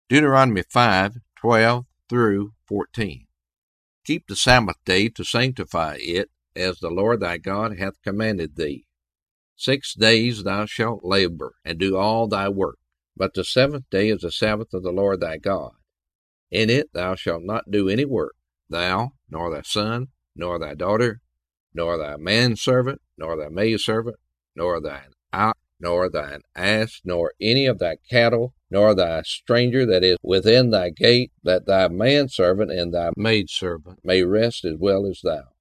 Deuteronomy 5:12 through 14. Keep the Sabbath day to sanctify it, as the Lord thy God hath commanded thee. 6 days thou shalt labor, and do all thy work. But the 7th day is the Sabbath of the Lord thy God. In it thou shalt not do any work, thou, nor thy son, nor thy daughter, nor thy manservant, nor thy maidservant, nor thine ox, nor thine ass, nor any of thy cattle, nor thy stranger that is within thy gate, that thy manservant and thy maidservant may rest as well as thou.